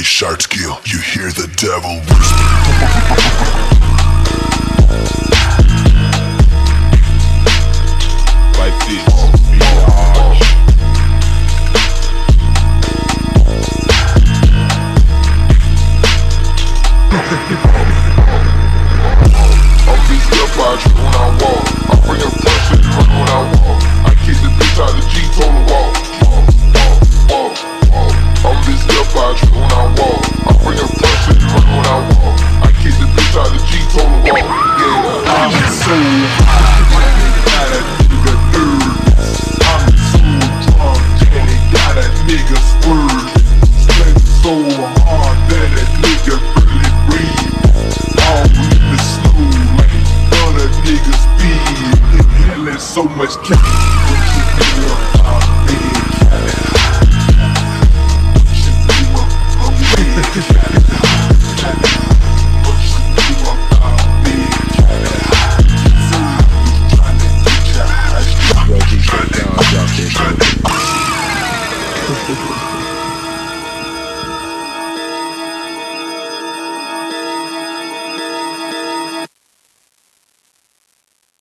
sharp skill, you hear the devil whisper. Like this, be large. I'm big step out when I walk. I bring a pressure when I walk. I kick the bitch out the G total walk. I'm big step out when I walk. I bring a pressure when I walk. I kick the bitch out the G total walk. Yeah, I'm so high, got a nigga nervous. I'm so drunk that it got a nigga swerving. Sweat so hard that a nigga barely breathe. All in the snow like other niggas speed. Inhaling so much cat. What you do about being cat? What you do about being cat? What you do about being cat? So I was trying to get your eyes. Bro, keep that down, drop that shit.